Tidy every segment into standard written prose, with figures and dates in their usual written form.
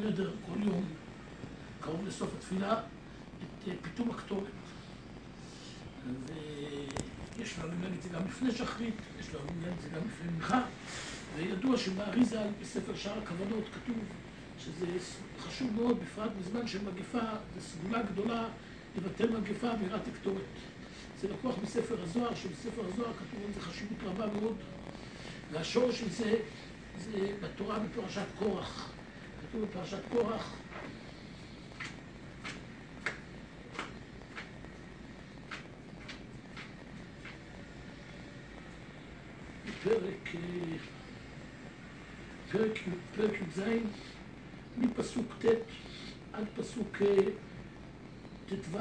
נדר כל יום, קרוב לסוף התפילה, את פיתום הקטורת. ויש לה מנהל את זה גם לפני שחרית, יש לה מנהל את זה גם לפני מנחה, וידוע שבאריזה בספר שער הכוונות כתוב שזה חשוב מאוד, בפרט בזמן של מגפה, זו סגולה גדולה לבטל מגפה בירת הקטורת. זה לקוח בספר הזוהר, שבספר הזוהר כתוב על זה חשיבות רבה מאוד, והשורש של זה בתורה בפרשת קורח. כתוב בפרשת קורח, פרק י"ז, מפסוק ט' עד פסוק ט"ו.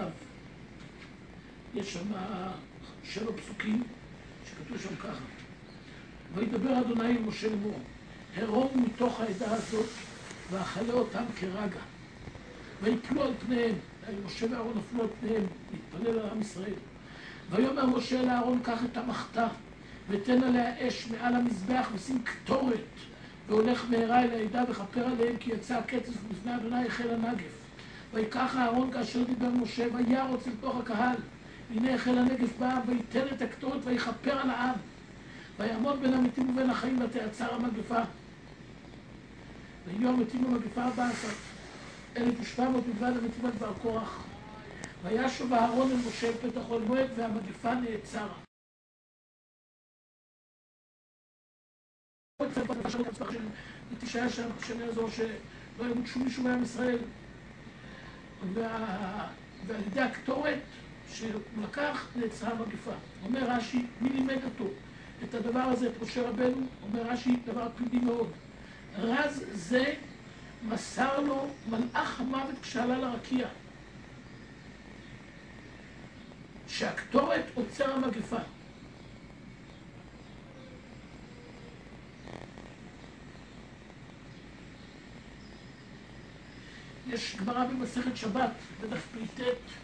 יש שם 7 פסוקים שכתוב שם ככה: וידבר אדוני אל משה לאמור, הרום מתוך העדה הזאת ואכלה אותם כרגע, ויפלו על פניהם. משה ואהרון נפלו על פניהם להתפלל על עם ישראל. ויאמר משה אל אהרון, קח את המחתה ותן עליה אש מעל המזבח ושים קטורת, והולך מהרה אל העדה וכפר עליהם, כי יצא הקצף ובפני אדוני החל הנגף. ויקח אהרון כאשר דיבר משה וירוץ אל תוך הקהל, הנה החל הנגף בא, ויתן את הקטורת ויכפר על העם, ויעמוד בין המתים ובין החיים ותעצר המגפה. ויהיו המתים במגפה 14,700 בלבד המתים על דבר קורח. וישוב אהרון אל משה אל פתח אוהל מועד, והמגפה נעצרה. ותשעה שם שנה הזו שלא ימות שום מישהו מעם ישראל, ועל ידי הקטורת שהוא לקח נעצרה המגפה. אומר רש"י, מי לימד אותו את הדבר הזה, את משה רבנו? אומר רש"י, דבר פלאי מאוד. רז זה מסר לו מלאך המוות כשעלה לרקיע, שהקטורת עוצר המגפה. יש גמרא במסכת שבת, בדף פ"ט,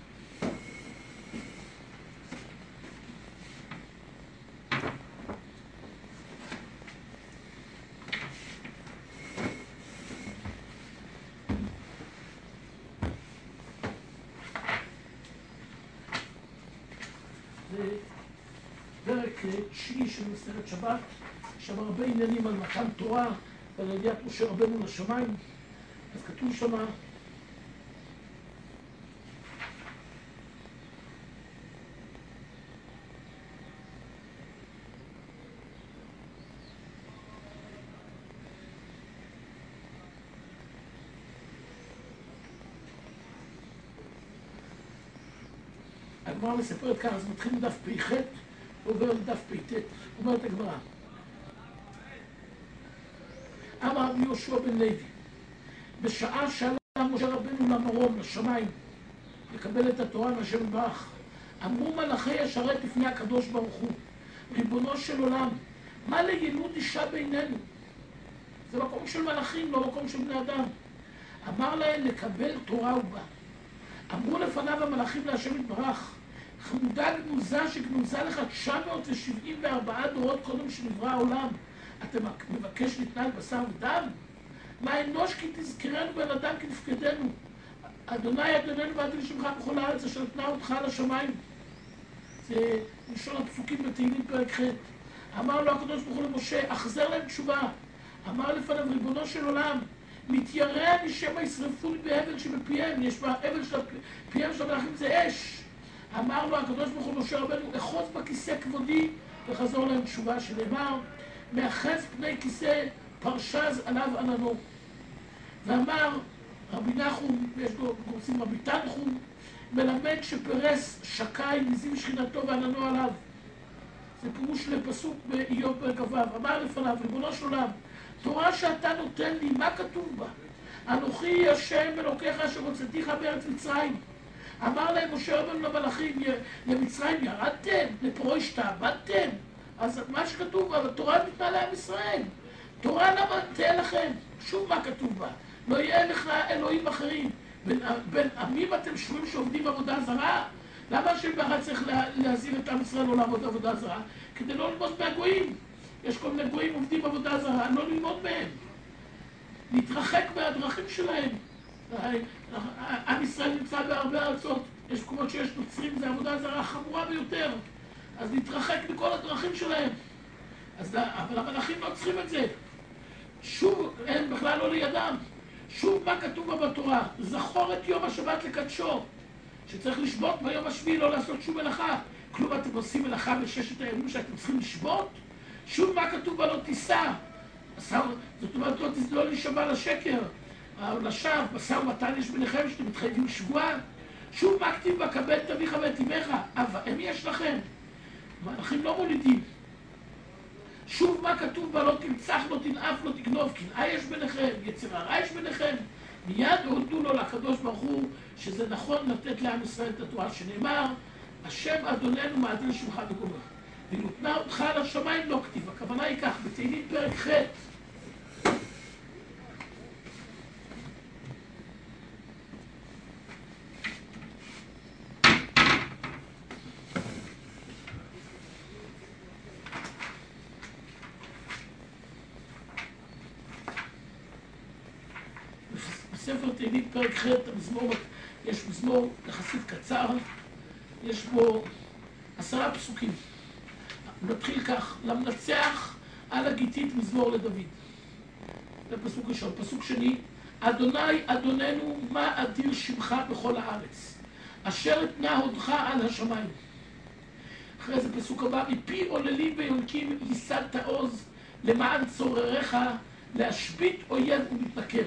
זה פרק 9 של מסכת שבת, שם הרבה עניינים על מתן תורה ועל עליית משה רבנו לשמיים. אז כתוב שמה, הגמרא מספרת ככה, אז מתחיל מדף פ"ח ועובר לדף פ"ט. אומרת הגמרא, אמר רבי יהושע בן לוי, בשעה שעלה משה רבנו למרום, לשמיים, לקבל את התורה מהשם יתברך, אמרו מלאכי השרת לפני הקדוש ברוך הוא, ריבונו של עולם, מה לילוד אישה בינינו? זה מקום של מלאכים, לא מקום של בני אדם. אמר להם, לקבל תורה הוא בא. אמרו לפניו המלאכים להשם יתברך, חמודה גנוזה שגנוזה לך 974 דורות קודם שנברא העולם, אתה מבקש להתנהג בשר ודם? מה אנוש כי תזכרנו בן אדם כנפקדנו? אדוני אדוננו ועד לשמך בכל הארץ אשר נתנה אותך על השמיים. זה לשון הפסוקים בתהילים פרק ח'. אמר לו הקדוש ברוך הוא למשה, אחזר להם תשובה. אמר לפניו, ריבונו של עולם, מתיירא אני שמא ישרפו לי בהבל שבפיהם, יש בהבל של פיהם של המלאכים זה אש. אמר לו הקדוש ברוך הוא למשה רבנו, אחוז בכיסא כבודי וחזור להם תשובה, שנאמר, מאחז פני כיסא פרשז עליו עננו. ואמר רבי נחום, יש לו קורסים רבי תנחום, מלמד שפרס שקי מזים שכינתו ועננו עליו. זה פירוש לפסוק באיוב פרק כ"ו. אמר לפניו, ריבונו של עולם, תורה שאתה נותן לי, מה כתוב בה? אנוכי השם אלוקיך אשר הוצאתיך בארץ מצרים. אמר להם משה רבנו למלאכים, למצרים ירדתם? לפרעה השתעבדתם? אז מה שכתוב בה, התורה ניתנה לעם ישראל. תורה למה תהיה לכם? שוב מה כתוב בה? לא יהיה לך אלוהים אחרים. בין עמים אתם שבויים שעובדים עבודה זרה? למה השם ברק צריך להזין את עם ישראל לא לעבוד עבודה זרה? כדי לא ללמוד מהגויים. יש כל מיני גויים עובדים עבודה זרה, לא ללמוד מהם. להתרחק מהדרכים שלהם. עם ישראל נמצא בהרבה ארצות, יש מקומות שיש נוצרים, זה עבודה זרה חמורה ביותר, אז להתרחק מכל הדרכים שלהם. אבל המלאכים לא צריכים את זה. שוב, הם בכלל לא לידם. שוב, מה כתוב בתורה? זכור את יום השבת לקדשו, שצריך לשבות ביום השביעי, לא לעשות שום מלאכה. כלום אתם עושים מלאכה בששת הימים שאתם צריכים לשבות? שוב, מה כתוב בלא תישא? זאת אומרת, לא להישבע לשקר, לשווא, משא ומתן יש ביניכם שאתם מתחייבים שבועה. שוב, מה כתוב בכבד את אביך ואת אמך? הם יש לכם. מלאכים לא מולידים. שוב, מה כתוב בה? לא תרצח, לא תנאף, לא תגנוב, קנאה יש ביניכם, יצר הרע יש ביניכם. מיד הודו לו לקדוש ברוך הוא שזה נכון לתת לעם ישראל את התורה, שנאמר השם אדוננו מאדיר שמך וגומר, ונותנה אותך על השמיים לא כתיב. הכוונה היא כך, בתהילים פרק ח' בספר תהילים פרק ח' המזמור, יש מזמור יחסית קצר, יש בו 10 פסוקים. נתחיל כך: למנצח על הגיתית מזמור לדוד. זה פסוק ראשון. פסוק שני: אדוני אדוננו מה אדיר שמך בכל הארץ, אשר אתנה הודך על השמיים. אחרי זה פסוק הבא: מפי עוללים ויונקים ייסדת עוז, למען צורריך להשבית אויב ומתנכר.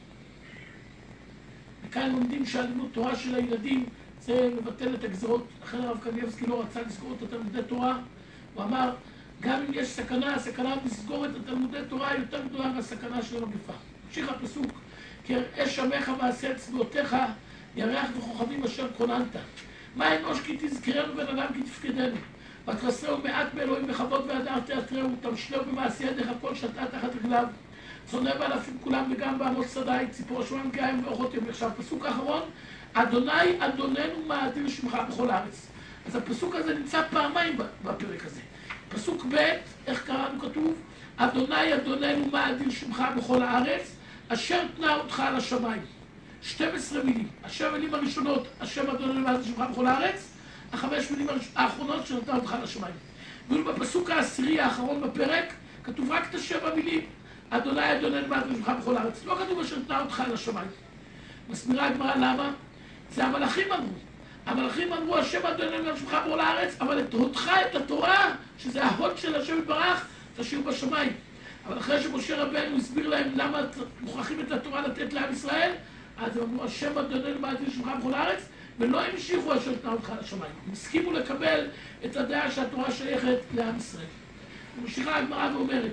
וכאן לומדים שהלימוד תורה של הילדים זה מבטל את הגזרות. לכן הרב קניבסקי לא רצה לסגור את התלמודי תורה. הוא אמר, גם אם יש סכנה, הסכנה לסגור את התלמודי תורה היא יותר גדולה מהסכנה של המגפה. ממשיך הפסוק: כי אש עמך מעשה אצבעותיך, ירח וכוכבים אשר כוננת. מה אנוש כי תזכרנו, בן אדם כי תפקדנו. ותרסהו מעט מאלוהים בכבוד והדר תיאטרהו, תמשלהו במעשי ידיך כל שתה תחת רגליו. צונא באלפים כולם וגם בעמוד שדי, ציפור השמיים גאם ואוחות יום. עכשיו פסוק האחרון: אדוני אדוננו מה אדיר שמך בכל הארץ. אז הפסוק הזה נמצא פעמיים בפרק הזה. פסוק ב', איך קראנו? כתוב אדוני אדוננו מה אדיר שמך בכל הארץ, אשר תנה אותך על השמיים. 12 מילים. 7 מילים הראשונות השם אדוננו מה אדיר שמך בכל הארץ, 5 מילים האחרונות שנתנה אותך על השמיים. ובפסוק העשירי האחרון בפרק כתוב רק את 7 מילים אדוני אדוננו מה אדיר שמך בכל הארץ. לא כתוב אשר תנה אותך על השמיים. מסבירה הגמרא למה? זה המלאכים אמרו. המלאכים אמרו השם אדוננו שמך בכל הארץ, אבל את הודך, את התורה, שזה ההוד של השם יתברך, תשאיר בשמיים. אבל אחרי שמשה רבנו הסביר להם למה מוכרחים את התורה לתת לעם ישראל, אז הם אמרו השם אדוננו מה אדיר שמך בכל הארץ, ולא המשיכו אשר תנה אותך לשמיים. הם הסכימו לקבל את הדעה שהתורה שייכת לעם ישראל. ממשיכה הגמרא ואומרת,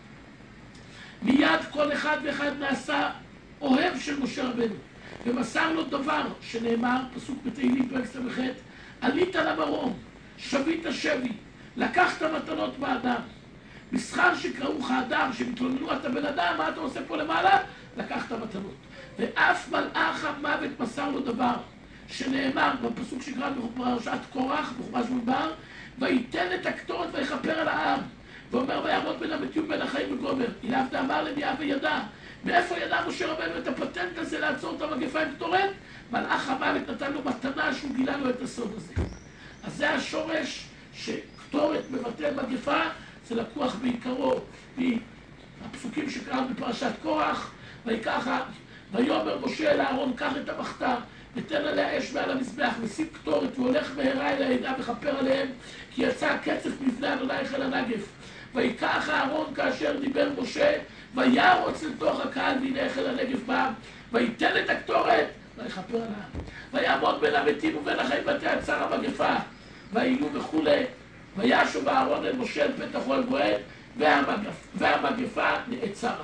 מיד כל אחד ואחד נעשה אוהב של משה רבנו, ומסר לו דבר שנאמר, פסוק בתהילים פרק ס"ח: עלית למרום, שבית שבי, לקחת מתנות באדם. מסחר שקראוך אדם, שמתלוננו אתה בן אדם, מה אתה עושה פה למעלה? לקחת מתנות. ואף מלאך המוות מסר לו דבר שנאמר בפסוק שקראנו בפרשת קורח, בחומש במדבר: וייתן את הקטורת ויכפר על העם. ואומר ויעמוד בין המתים ובין החיים וגומר. אליו דאמר למיעה וידע. מאיפה ידע משה רבנו את הפטנט הזה לעצור את המגפה עם קטורת? מלאך המוות נתן לו מתנה שהוא גילה לו את הסוד הזה. אז זה השורש שקטורת מבטא מגפה, זה לקוח בעיקרו מהפסוקים שקראנו בפרשת קורח: ויקח ויאמר משה אל אהרון, קח את המחתה ותן עליה אש מעל המזבח ושים קטורת והולך מהרה אל העדה וכפר עליהם, כי יצא הקצף מפני אדוני חיל הנגף. ויקח אהרון כאשר דיבר משה, וירוץ לתוך הקהל, והנה חיל הנגף בא, וייתן את הקטורת ויכפר על העם. ויעמוד בין המתים ובין החיים ותעצר המגפה, ויהיו וכולי. וישוב אהרון אל משה אל פתח אוהל מועד, והמגפה נעצרה.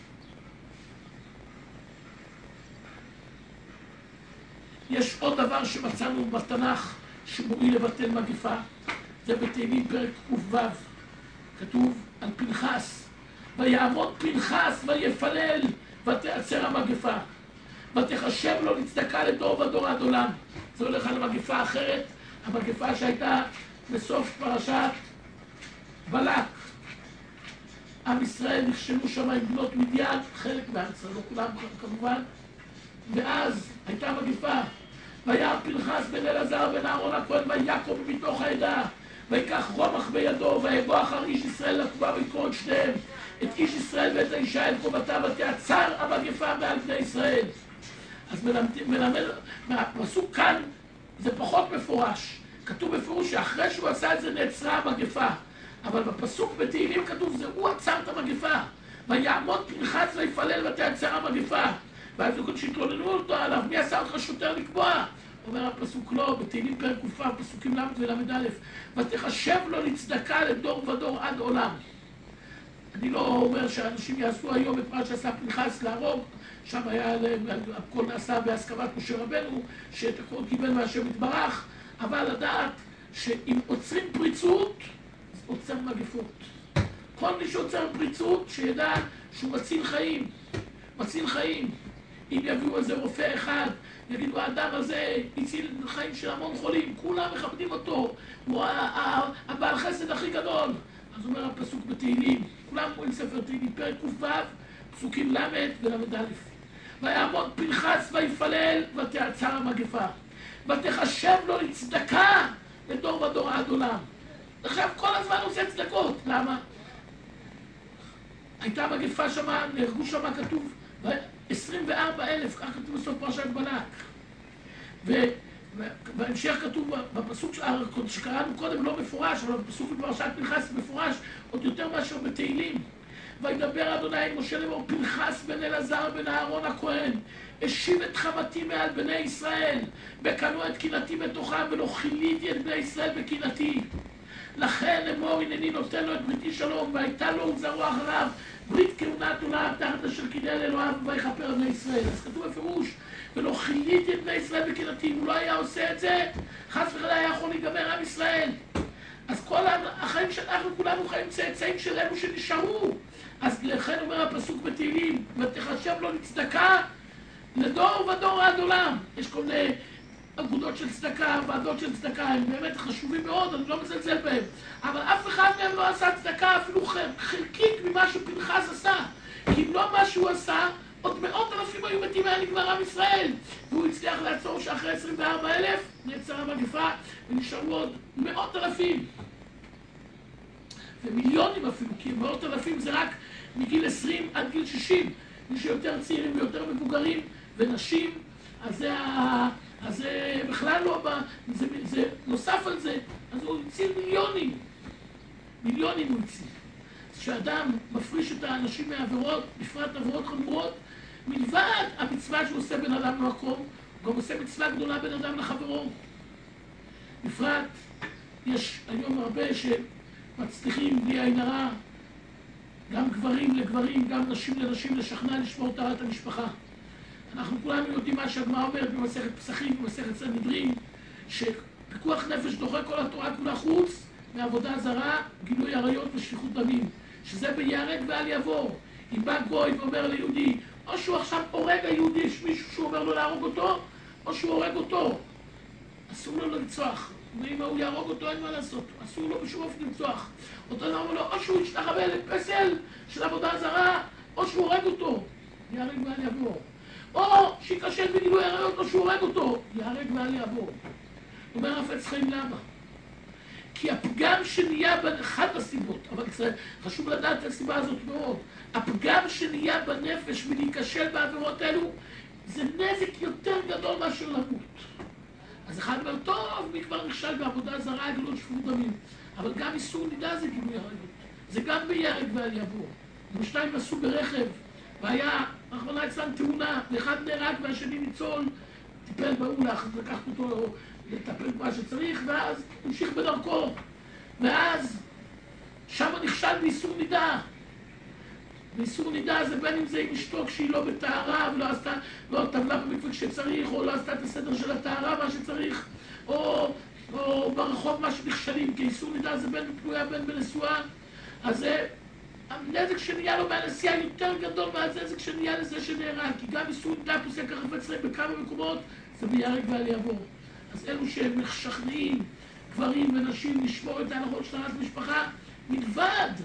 יש עוד דבר שמצאנו בתנ"ך שמועיל לבטל מגפה, זה בתהילים פרק ק"ו. כתוב על פנחס: ויעמוד פנחס ויפלל ותעצר המגפה, ותחשב לו לצדקה לדור ודור עד עולם. זה הולך על המגפה אחרת, המגפה שהייתה בסוף פרשת בלק. עם ישראל נכשלו שם עם בנות מדיין, חלק מהארץ, לא כולם כמובן, ואז הייתה מגפה, והיה פנחס בן אלעזר בן אהרון הכהן ויעקב מתוך העדה, ויקח רומח בידו ויבוא אחר איש ישראל לקבוע ויקרוא את שניהם, את איש ישראל ואת האישה את קרובתה ותעצר המגפה מעל בני ישראל. אז מלמד, הפסוק כאן זה פחות מפורש, כתוב בפירוש שאחרי שהוא עשה את זה נעצרה המגפה, אבל בפסוק בתהילים כתוב זה הוא עצר את המגפה, ויעמוד פנחס ויפלל ותעצר המגפה, ואז הוא שהתלוננו אותו עליו, מי עשה אותך שוטר לקבוע? אומר הפסוק לא, בתהילים פרק ק"ו, פסוקים ל' ול"א, ותחשב לו לצדקה לדור ודור עד עולם. אני לא אומר שאנשים יעשו היום את מה שעשה פנחס להרוג, שם היה, הכל נעשה בהסכמת משה רבנו, שאת הכל קיבל מהשם יתברך, אבל לדעת שאם עוצרים פריצות, אז עוצר מגפות. כל מי שעוצר פריצות, שידע שהוא מציל חיים, מציל חיים. אם יביאו איזה רופא אחד, יגידו, האדם הזה הציל חיים של המון חולים, כולם מכבדים אותו, הוא הבעל חסד הכי גדול. אז אומר הפסוק בתהילים, כולם רואים ספר תהילים, פרק ק"ו, פסוקים ל' ול"א. ויעמוד פנחס ויפלל ותעצר המגפה, ותחשב לו לצדקה לדור ודור עד עולם. עכשיו כל הזמן עושה צדקות, למה? הייתה מגפה שמה, נהרגו שמה, כתוב 24,000, כך כתוב בסוף פרשת בלק. ובהמשך כתוב בפסוק שקראנו קודם לא מפורש, אבל בפסוק בפרשת פנחס מפורש עוד יותר מאשר בתהילים. וידבר אדוני אל משה לאמור, פנחס בן אלעזר בן אהרון הכהן השיב את חמתי מעל בני ישראל, וקנו את קנאתי בתוכם, ולא כיליתי את בני ישראל בקנאתי. לכן אמור הנני נותן לו את בריתי שלום, והייתה לו וזרעו אחריו ברית כהונת עולם תחת אשר קידל אלוהיו ויכפר בני ישראל. אז כתוב בפירוש, ולא כיליתי את בני ישראל בקנאתי. אם הוא לא היה עושה את זה, חס וחלילה היה יכול להיגמר עם ישראל. אז כל החיים שאנחנו כולנו חיים צאצאים של אלו שנשארו. אז לכן אומר הפסוק בתהילים, ותחשב לו לצדקה לדור ודור עד עולם. יש כל מיני אגודות של צדקה, ועדות של צדקה, הם באמת חשובים מאוד, אני לא מזלזל בהם. אבל אף אחד מהם לא עשה צדקה אפילו חלקית ממה שפנחס עשה. כי אם לא מה שהוא עשה, עוד מאות אלפים היו מתים היה נגמר עם ישראל. והוא הצליח לעצור שאחרי 24,000 נעצרה המגפה, ונשארו עוד מאות אלפים. ומיליונים אפילו, כי מאות אלפים זה רק מגיל 20 עד גיל 60. מי שיותר צעירים ויותר מבוגרים ונשים, אז זה בכלל לא, זה נוסף על זה, אז הוא הציל מיליונים. מיליונים הוא הציל. כשאדם מפריש את האנשים מהעבירות, בפרט עבירות חמורות, מלבד המצווה שהוא עושה בין אדם למקום, הוא גם עושה מצווה גדולה בין אדם לחברו. בפרט, יש היום הרבה שמצליחים בלי עין הרע, גם גברים לגברים, גם נשים לנשים, לשכנע לשמור טהרת המשפחה. אנחנו כולנו יודעים מה שהגמרא אומרת במסכת פסחים, במסכת סנהדרין, שפיקוח נפש דוחה כל התורה כולה חוץ מעבודה זרה, גילוי עריות ושפיכות דמים, שזה ביהרג ואל יעבור. אם בא גוי ואומר ליהודי, או שהוא עכשיו הורג היהודי, יש מישהו שהוא אומר לו להרוג אותו, או שהוא הורג אותו. אסור לו לרצוח. ואם הוא יהרוג אותו, אין מה לעשות. אסור לו בשום אופן לרצוח. אותו דבר אומר לו, או שהוא ישתחווה לפסל של עבודה זרה, או שהוא הורג אותו. יהרג ואל יעבור. או שיקשל בגילוי עריות, או שהוא הורג אותו. יהרג ואל יעבור. אומר החפץ חיים למה? כי הפגם שנהיה, אחת הסיבות, אבל חשוב לדעת את הסיבה הזאת מאוד, הפגם שנהיה בנפש מלהיכשל בעבירות אלו, זה נזק יותר גדול מאשר למות. אז אחד אומר, טוב, מי כבר נכשל בעבודה זרה, גלות שפיכות דמים. אבל גם איסור נידה זה גילוי עריות. זה גם ביהרג ואל יעבור. ושניים נסעו ברכב, והיה, רחמנא ליצלן, תאונה, ואחד נהרג והשני ניצול, טיפל בהוא, לקחת אותו לטפל במה שצריך, ואז המשיך בדרכו. ואז שם נכשל באיסור נידה. ואיסור נידה זה בין אם זה עם אשתו כשהיא לא בטהרה, ולא עשתה, לא טבלה במקווה כשצריך, או לא עשתה את הסדר של הטהרה מה שצריך, או ברחוב מה שנכשלים, כי איסור נידה זה בין בפלויה בין בנשואה. אז זה הנזק שנהיה לו מהנסיעה יותר גדול מהנזק שנהיה לזה שנהרג, כי גם איסור נידה פוסק החפץ חיים בכמה מקומות, זה ביהרג ואל יעבור. אז אלו שהם משכנעים גברים ונשים לשמור את ההלכות של טהרת משפחה, מלבד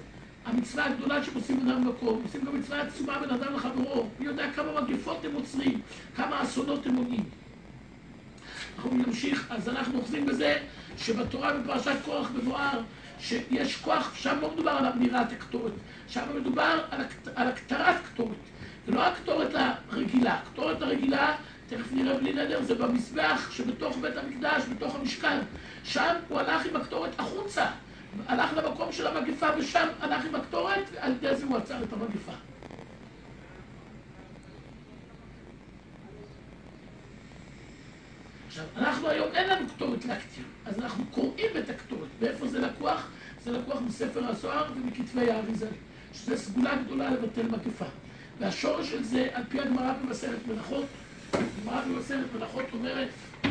המצווה הגדולה שהם עושים בן אדם במקום, עושים גם מצווה עצומה בין אדם לחברו. מי יודע כמה מגפות הם עוצרים, כמה אסונות הם מונעים. אנחנו נמשיך, אז אנחנו אוחזים בזה שבתורה בפרשת קורח מבואר שיש כוח, שם לא מדובר על אמירת הקטורת, שם מדובר על הקטרת קטורת. זה לא הקטורת הרגילה, הקטורת הרגילה, תכף נראה בלי נדר, זה במזבח שבתוך בית המקדש, בתוך המשכן. שם הוא הלך עם הקטורת החוצה, הלך למקום של המגפה ושם הלך עם הקטורת, ועל ידי זה הוא עצר את המגפה. עכשיו, אנחנו היום אין לנו קטורת להקטיר, אז אנחנו קוראים את הקטורת. ואיפה זה לקוח? זה לקוח מספר הזוהר ומכתבי האריז"ל, שזה סגולה גדולה לבטל מגפה. והשורש של זה, על פי הגמרא במסכת מלאכות, הגמרא במסכת מלאכות אומרת,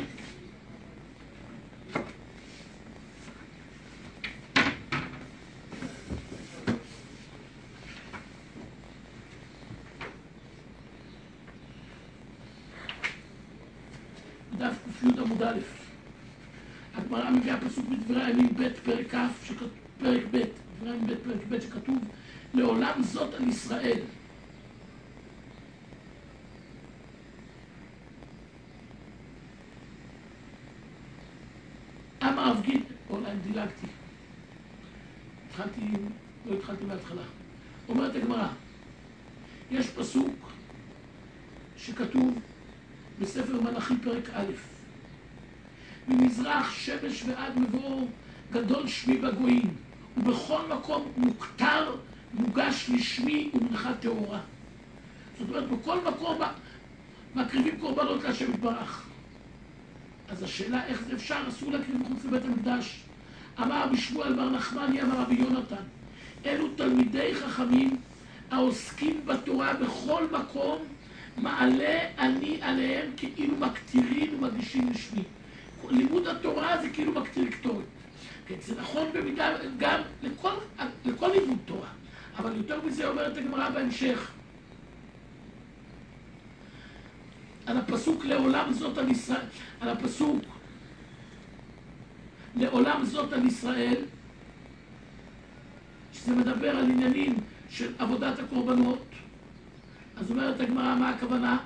דף ק"י עמוד א', הגמרא מביאה פסוק בדברי הימים ב' פרק כ', פרק ב', דברי הימים ב' פרק ב', שכתוב לעולם זאת על ישראל. אמר רב גידל, אולי דילגתי, לא התחלתי מההתחלה. אומרת הגמרא, יש פסוק שכתוב בספר מלאכי פרק א', ממזרח שמש ועד מבוא גדול שמי בגויים, ובכל מקום מוכתר מוגש לשמי ומנחה טהורה. זאת אומרת, בכל מקום מקריבים קורבנות להשם יתברך. אז השאלה איך זה אפשר, אסור להקריב מחוץ לבית המקדש. אמר רבי שמואל בר נחמני, אמר רבי יונתן, אלו תלמידי חכמים העוסקים בתורה בכל מקום, מעלה אני עליהם כאילו מקטירים ומגישים לשמי. לימוד התורה זה כאילו מקטיר קטורת. כן, זה נכון במידה גם לכל לימוד תורה. אבל יותר מזה אומרת הגמרא בהמשך. על הפסוק לעולם זאת על ישראל, על הפסוק לעולם זאת על ישראל, שזה מדבר על עניינים של עבודת הקורבנות. אז אומרת הגמרא, מה הכוונה?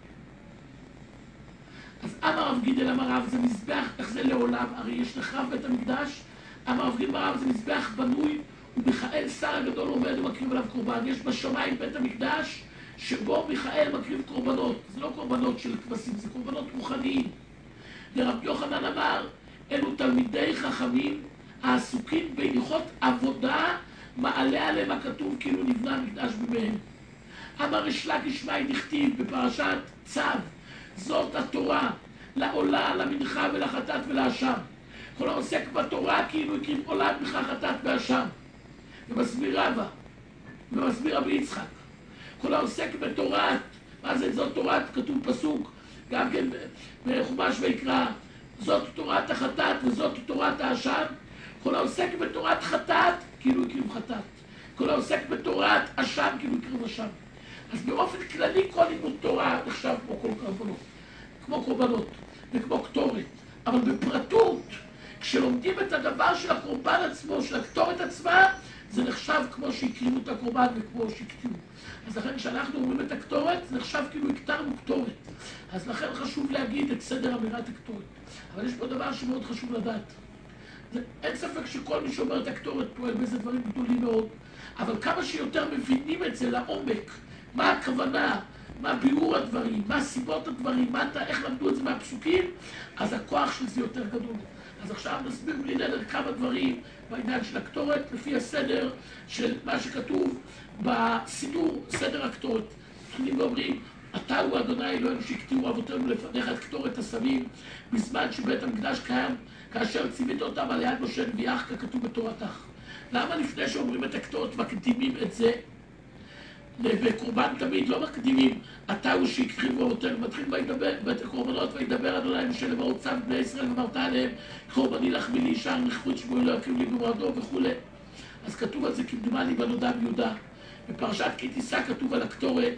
אז אמר רב גידל, אמר רב, זה מזבח, איך זה לעולם? הרי יש נחרב בית המקדש. אמר רב גידל, אמר רב, זה מזבח בנוי, ומיכאל שר הגדול עומד ומקריב עליו קורבן. יש בשמיים בית המקדש, שבו מיכאל מקריב קורבנות. זה לא קורבנות של כבשים, זה קורבנות רוחניים. ורב יוחנן אמר, אלו תלמידי חכמים העסוקים בהלכות עבודה, מעלה עליהם הכתוב כאילו נבנה מקדש בימיהם. אמר ריש לקיש מאי דכתיב בפרשת צו, זאת התורה לעולה, למנחה ולחטאת ולאשם. כל העוסק בתורה כאילו הקריב עולה, מנחה, חטאת ואשם. ומסביר רבא, ומסביר רבי יצחק. כל העוסק בתורת, מה זה זאת תורת? כתוב פסוק, גם כן בחומש ויקרא, זאת תורת החטאת וזאת תורת האשם. כל העוסק בתורת חטאת כאילו הקריב חטאת. כל העוסק בתורת אשם כאילו הקריב אשם. אז באופן כללי כל לימוד תורה נחשב כמו כל קורבנות, כמו קורבנות וכמו קטורת. אבל בפרטות, כשלומדים את הדבר של הקורבן עצמו, של הקטורת עצמה, זה נחשב כמו שהקריבו את הקורבן וכמו שהקטירו. אז לכן כשאנחנו אומרים את הקטורת, זה נחשב כאילו הקטרנו קטורת. אז לכן חשוב להגיד את סדר אמירת הקטורת. אבל יש פה דבר שמאוד חשוב לדעת. אין ספק שכל מי שאומר את הקטורת פועל באיזה דברים גדולים מאוד, אבל כמה שיותר מבינים את זה לעומק, מה הכוונה, מה ביאור הדברים, מה סיבות הדברים, איך למדו את זה מהפסוקים, אז הכוח של זה יותר גדול. אז עכשיו נסביר בלי נדר כמה דברים בעניין של הקטורת, לפי הסדר של מה שכתוב בסידור, סדר הקטורת. מתחילים ואומרים, אתה הוא אדוני אלוהינו שהקטירו אבותינו לפניך את קטורת הסמים, בזמן שבית המקדש קיים, כאשר ציווית אותם על יד משה נביאך, ככתוב בתורתך. למה לפני שאומרים את הקטורת מקדימים את זה? בקורבן תמיד לא מקדימים, אתה הוא שהקריבו אבותינו, מתחיל בית הקורבנות, וידבר אדוני משה לאמור צו בני ישראל ואמרת עליהם, קורבני לחמי לי ישר נכבוד שמואל לא יקריב לי במועדו וכו'. אז כתוב על זה כמדומני בנודע ביהודה. בפרשת כי תישא כתוב על הקטורת,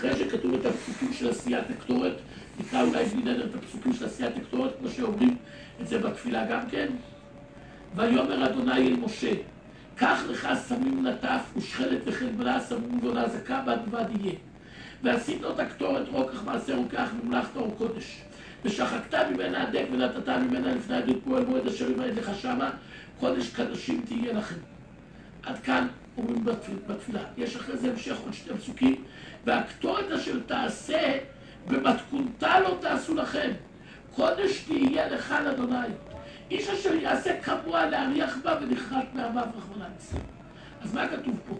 אחרי שכתוב את הפסוקים של עשיית הקטורת, נקרא אולי בלי נדר את הפסוקים של עשיית הקטורת, כמו שאומרים את זה בתפילה גם כן. ויאמר אדוני אל משה, קח לך סמים נטף ושחלת וחלבלה סמים ועונה זכה בד בד יהיה. ועשית אותה קטורת רוקח מעשר רוקח וממלכת אור קודש. ושחקת ממנה הדק ונתת ממנה לפני עדות פועל מועד אשר יבעט לך שמה, קודש קדשים תהיה לכם. עד כאן אומרים בתפילה. יש אחרי זה המשך עוד שתי פסוקים, והקטורת אשר תעשה במתכונתה לא תעשו לכם. קודש תהיה לך לאדוני. איש אשר יעשה כמוה להריח בה ונכרת מהבב רחמנא ליצלן. אז מה כתוב פה?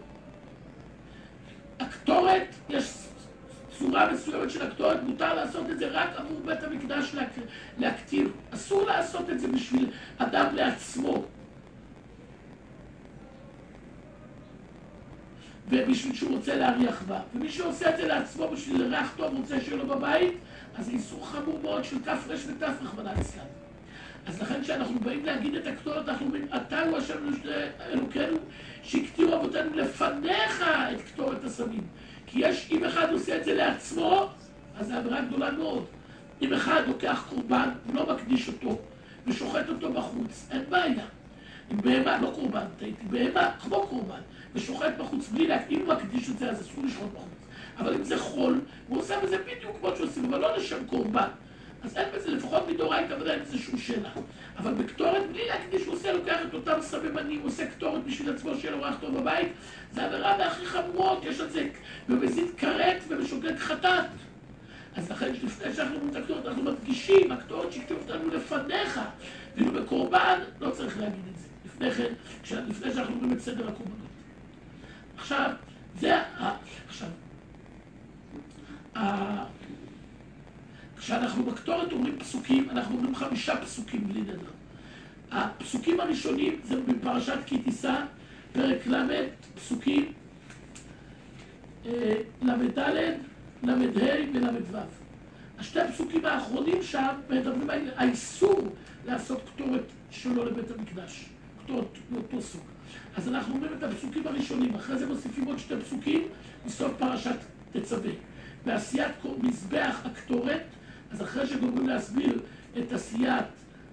הקטורת, יש צורה מסוימת של הקטורת, מותר לעשות את זה רק עבור בית המקדש להקטיר. אסור לעשות את זה בשביל אדם לעצמו. ובשביל שהוא רוצה להריח בה. ומי שעושה את זה לעצמו בשביל לריח טוב, רוצה שיהיה לו בבית, אז זה איסור חמור מאוד של כף רש וכף רחמנא ליצלן. אז לכן כשאנחנו באים להגיד את הקטורת, אנחנו אומרים, אתה הוא השם אלוקינו, שהקטירו אבותינו לפניך את קטורת הסמים. כי יש, אם אחד עושה את זה לעצמו, אז זה עבירה גדולה מאוד. אם אחד לוקח קורבן, לא מקדיש אותו, ושוחט אותו בחוץ, אין בעיה. אם בהמה, לא קורבן, תהייתי בהמה כמו קורבן, ושוחט בחוץ בלי להקדיש, אם הוא מקדיש את זה, אז אסור לשחוט בחוץ. אבל אם זה חול, הוא עושה בזה בדיוק כמו שעושים, אבל לא לשם קורבן. אז אין בזה, לפחות מדאורייתא ודאי אין בזה שום שאלה. אבל בקטורת, בלי להקדיש, הוא עושה, לוקח את אותם סממנים, הוא עושה קטורת בשביל עצמו שיהיה לו ריח טוב בבית, זה עבירה מהכי חמורות, יש את זה במזיד כרת ובשוגג חטאת. אז לכן, לפני שאנחנו אומרים את הקטורת, אנחנו מדגישים, הקטורת שכתוב אותנו לפניך, ואילו בקורבן, לא צריך להגיד את זה. לפני שאנחנו אומרים את סדר הקורבנות. עכשיו, כשאנחנו בקטורת אומרים פסוקים, אנחנו אומרים 5 פסוקים בלי נדר. הפסוקים הראשונים זה בפרשת כי תישא, פרק ל', פסוקים ל"ד, ל"ה ול"ו. השתי הפסוקים האחרונים שם מדברים על האיסור לעשות קטורת שלא לבית המקדש. קטורת מאותו סוג. אז אנחנו אומרים את הפסוקים הראשונים, אחרי זה מוסיפים עוד 2 פסוקים, מסוף פרשת תצווה. בעשיית מזבח הקטורת, אז אחרי שגומרים להסביר את עשיית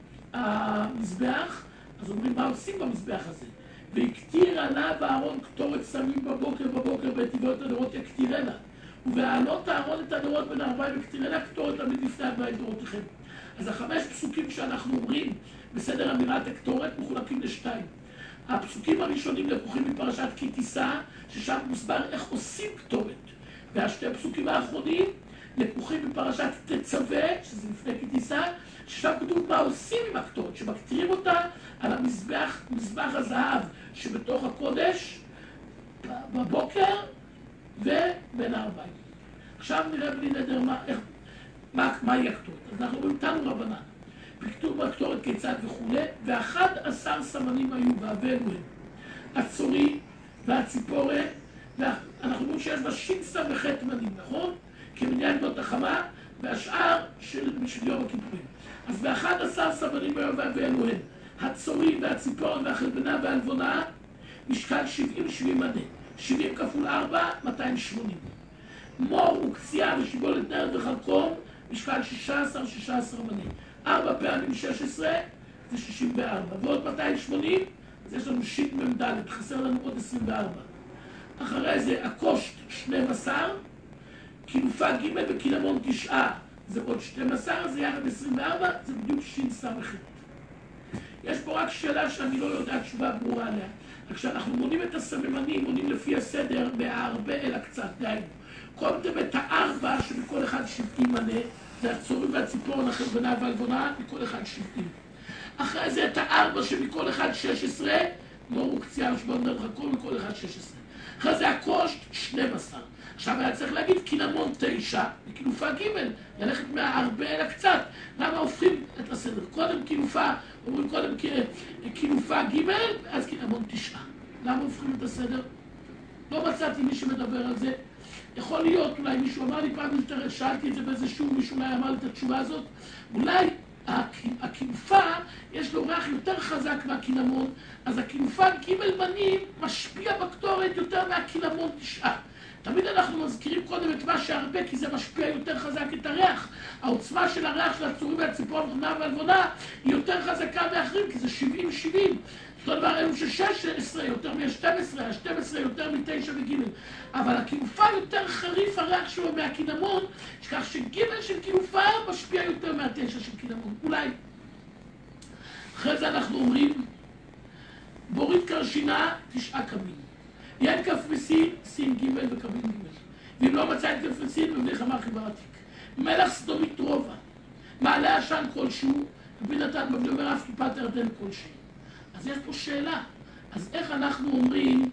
המזבח, אז אומרים מה עושים במזבח הזה. והקטיר עליו הארון קטורת סמים בבוקר בטבעות הנרות יקטירנה. ובהעלות הארון את הנרות בין הערביים וקטירנה קטורת תמיד לפני הבית דורותיכם. אז 5 פסוקים שאנחנו אומרים בסדר אמירת הקטורת מחולקים ל2. הפסוקים הראשונים לקוחים מפרשת כי תישא, ששם מוסבר איך עושים קטורת. והשתי הפסוקים האחרונים לקוחים בפרשת תצווה, שזה לפני כי תישא, ששם כתוב מה עושים עם הקטורת, שמקטירים אותה על המזבח, מזבח הזהב שבתוך הקודש, בבוקר ובין הערביים. עכשיו נראה בלי נדר מהי הקטורת. אז אנחנו אומרים תנו רבנן, וכתוב בקטורת כיצד וכו', ו11 סמנים היו והבאנו הם. הצורי והציפורה, אנחנו אומרים שיש בה שינסה וחטא מנים, נכון? כמניין בנות החמה, והשאר של יום הכיפורים. אז ב11 סמנים היו והבאנו הם. הצורי והציפורה והחלבנה והלבונה, משקל 70 מנה. 70 כפול 4, 280. מור וקציעה ושיבולת נרד וחלקום, משקל 16 מנה. 4 פעמים 16 זה 64. ועוד 280, אז יש לנו שיט ממדלת, חסר לנו עוד 24. אחרי זה הקושט 12, קילופה ג' וקינמון 9, זה עוד 12, זה יחד 24, זה בדיוק שין סמכת. יש פה רק שאלה שאני לא יודע תשובה ברורה עליה. כשאנחנו מונים את הסממנים, מונים לפי הסדר מהרבה אל הקצת, דיינו. קומתם את 4 שמכל אחד 70 מנה, זה הצורים והציפורן, החלבנה והלבונה, מכל אחד 70. אחרי זה את 4 שמכל אחד 16, מור וקציעה ושבון נרד חלקום, מכל אחד 16. אחרי זה הקושט 12. עכשיו היה צריך להגיד קינמון 9, וקילופה ג', ללכת מהרבה אל הקצת. למה הופכים את הסדר? קודם קילופה, אומרים קודם קילופה ג', אז קינמון 9. למה הופכים את הסדר? לא מצאתי מי שמדבר על זה. יכול להיות, אולי מישהו אמר לי פעם יותר, שאלתי את זה באיזשהו, מישהו אולי אמר לי את התשובה הזאת. אולי הקילופה יש לו ריח יותר חזק מהקינמון, אז הקילופה ג' מנים משפיע בקטורת יותר מהקינמון 9. תמיד אנחנו מזכירים קודם את מה שהרבה, כי זה משפיע יותר חזק את הריח. העוצמה של הריח של הצורים והציפורן המכונה והלבונה היא יותר חזקה מאחרים, כי זה 70-70. זאת אומרת, אלו ש-16 יותר מ-12, ה-12 יותר מ-9 וג'. אבל הקינופה יותר חריף הריח שלו מהקינמון, כך שג' של קינופה משפיע יותר מה-9 של קינמון. אולי. אחרי זה אנחנו אומרים, בורית קרשינה, 9 קבין. יין קפריסין, סין ג' וקבין ג'. ואם לא מצא את קפריסין, מבני חמר חיבר עתיק. מלח סדומית רובע. מעלה עשן כלשהו, רבי נתן בבלי אומר אף כיפת ירדן כלשהו. אז יש פה שאלה. אז איך אנחנו אומרים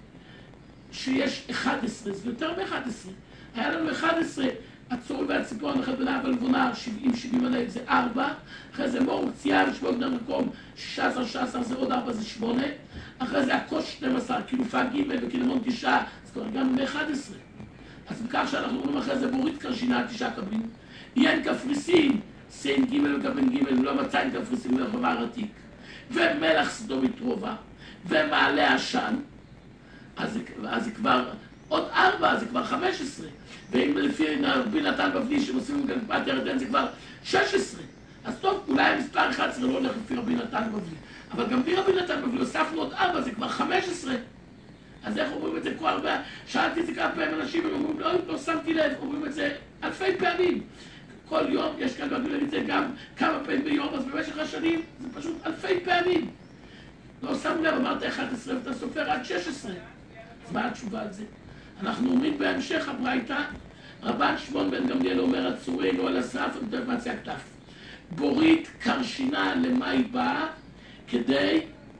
שיש 11? זה יותר מ-11. היה לנו 11, הצורי והציפורן, החלבנה והלבונה, 70 עליהם זה 4. אחרי זה מור צייה ושבוע בני מקום, 16 זה עוד 4 זה 8. אחרי זה הקוש 12, קינופה ג' וקינמון 9, אז כבר גם מ-11. אז בכך שאנחנו אומרים אחרי זה בורית קרשינה, 9 קבין. יין קפריסין, סין ג' וקבין ג', לא מצא אין קפריסין וחמר עתיק. ומלח סדומית רובע, ומעלה עשן, אז זה כבר עוד 4, אז זה כבר 15. ואם לפי רבי נתן בבלי שמוסיפים גם כיפת ירדן זה כבר 16. אז טוב, אולי המספר 11 לא הולך לפי רבי נתן בבלי. אבל גם בלי רבי נתן בבלי הוספנו עוד 4, זה כבר 15. אז איך אומרים את זה כל הרבה? שאלתי את זה כמה פעמים אנשים, הם אומרים, לא שמתי לב, אומרים את זה אלפי פעמים. כל יום, יש כאן גם להגיד את זה גם כמה פעמים ביום, אז במשך השנים זה פשוט אלפי פעמים. לא שמו לב, אמרת 11 ואתה סופר עד 16. אז מה התשובה על זה? אנחנו אומרים בהמשך הברייתא, רבן שמעון בן גמליאל אומר הצורנו על השרף ונותן מצי הכתף. בורית קרשינה למה היא באה? כדי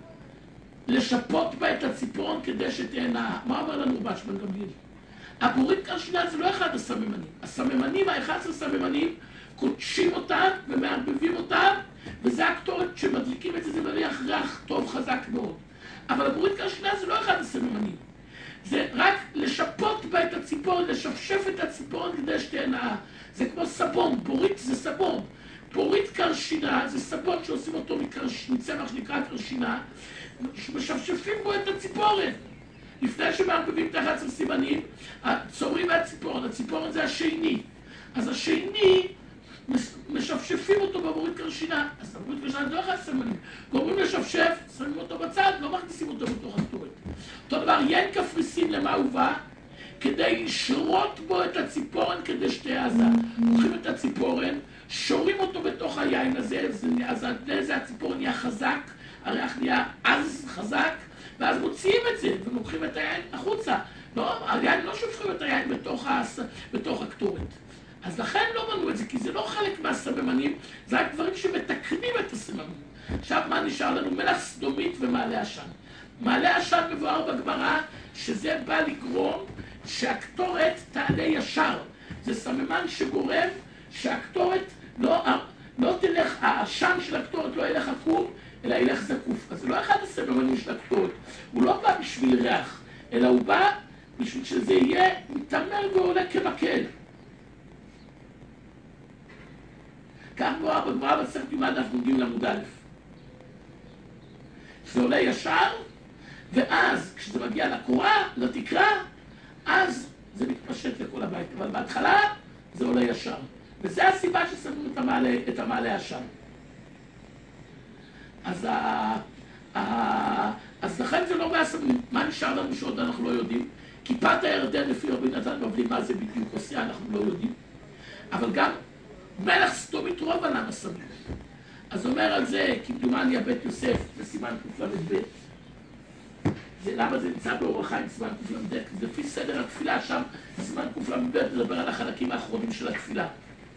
לשפות בה את הציפורן כדי שתהנה. מה אומר לנו רבן שמעון בן גמליאל? הבורית קרשינה זה לא אחד הסממנים. הסממנים, ה-11 סממנים, קודשים אותם ומערבבים אותם, וזה הקטורת שמדליקים את זה, זה מריח ריח טוב חזק מאוד. אבל הבורית קרשינה זה לא אחד הסממנים. זה רק לשפות בה את הציפורן, לשפשף את הציפורן כדי שתהנה. זה כמו סבון, בורית זה סבון. בורית קרשינה זה סבון שעושים אותו מצמח שנקרא קרשינה, שמשפשפים בו את הציפורן. לפני שמערבבים את 11 סימנים, הצורים והציפורן, הציפורן זה השני. אז השני, משפשפים אותו בבורית קרשינה. אז בבורית קרשינה זה לא אחד סימנים. גורמים לשפשף, שמים אותו בצד, לא מכניסים אותו בתוך הקטורת. אותו דבר, יין קפריסין למה הוא בא? כדי לשרות בו את הציפורן כדי שתהיה עזה. לוקחים את הציפורן, שורים אותו בתוך היין הזה, אז זה הציפורן נהיה חזק, הריח נהיה עז, חזק, ואז מוציאים את זה ולוקחים את היין החוצה. לא, היין לא שופכים את היין בתוך הקטורת. אז לכן לא מנו את זה, כי זה לא חלק מהסממנים, זה רק דברים שמתקנים את הסממנים. עכשיו מה נשאר לנו? מלח סדומית ומעלה עשן. מעלה עשן מבואר בגמרא, שזה בא לגרום שהקטורת תעלה ישר. זה סממן שגורם שהקטורת לא תלך, העשן של הקטורת לא ילך עקום, אלא ילך זקוף. אז זה לא אחד הסממנים של הקטורת. הוא לא בא בשביל ריח, אלא הוא בא בשביל שזה יהיה מתמר ועולה כמקל. כך בואר בגמרא במסכת יומא דף נ"ג עמוד א'. זה עולה ישר, ואז כשזה מגיע לקורה, לתקרה, אז זה מתפשט לכל הבית. אבל בהתחלה זה עולה ישר. וזה הסיבה ששמים את המעלה עשן. אז לכן זה לא מהסמנים. מה נשאר לנו שעוד אנחנו לא יודעים? כיפת הירדן לפי רבי נתן בבלי, מה זה בדיוק עושה, אנחנו לא יודעים. אבל גם מלח סדומית רובע למה שמים. אז אומר על זה, כמדומני בית יוסף בסימן קל"ב. למה זה נמצא באור החיים סימן קל"ב? זה לפי סדר התפילה שם, סימן קל"ב מדבר על החלקים האחרונים של התפילה.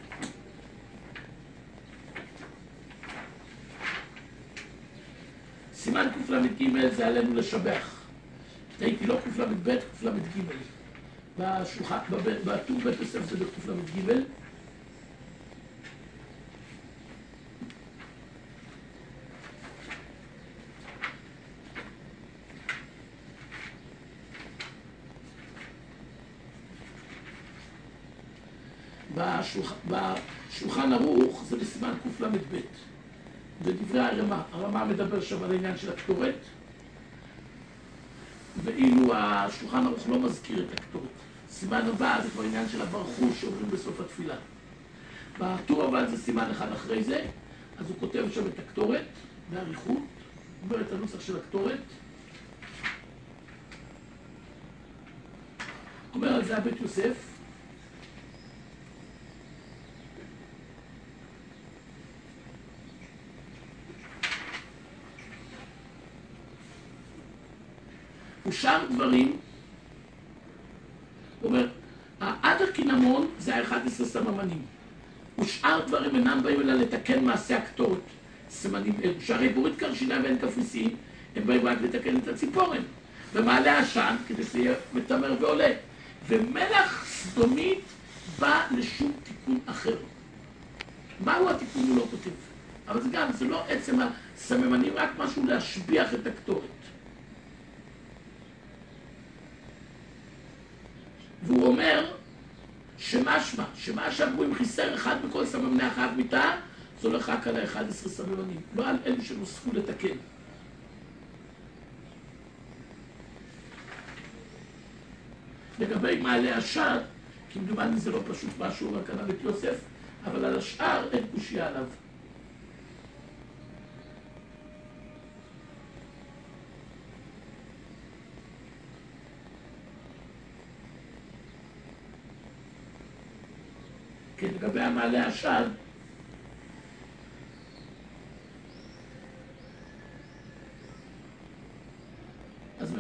סימן קל"ג זה עלינו לשבח. הייתי לא קל"ב, קל"ג. בטור בית יוסף זה בקל"ג. בשולחן ערוך זה בסימן קל"ב. בדברי הרמה מדבר שם על העניין של הקטורת, ואילו השולחן ערוך לא מזכיר את הקטורת. סימן הבא זה כבר עניין של הברכות שאומרים בסוף התפילה. בטור הבא זה סימן אחד אחרי זה, אז הוא כותב שם את הקטורת, באריכות, אומר את הנוסח של הקטורת. אומר על זה הבית יוסף, ושאר דברים, הוא אומר, עד הקינמון זה ה-11 סממנים, ושאר דברים אינם באים אלא לתקן מעשה הקטורת, סמנים אלו, שהרי בורית קרשינה ואין קפריסין, הם באים רק לתקן את הציפורן, ומעלה עשן כדי שיהיה מתמר ועולה, ומלח סדומית בא לשום תיקון אחר. מהו התיקון הוא לא כותב, אבל זה גם, זה לא עצם הסממנים, רק משהו להשביח את הקטורת. והוא אומר שמשמע, שמה שאמרו אם חיסר אחד בכל סממני אחת מיטה, זה הולך רק על ה-11 סממנים, לא על אלו שנוספו לתקן. לגבי מעלה השער, כי מדובר זה לא פשוט משהו רק על בית יוסף, אבל על השאר אין קושיה עליו. כן, לגבי המעלה השער, אז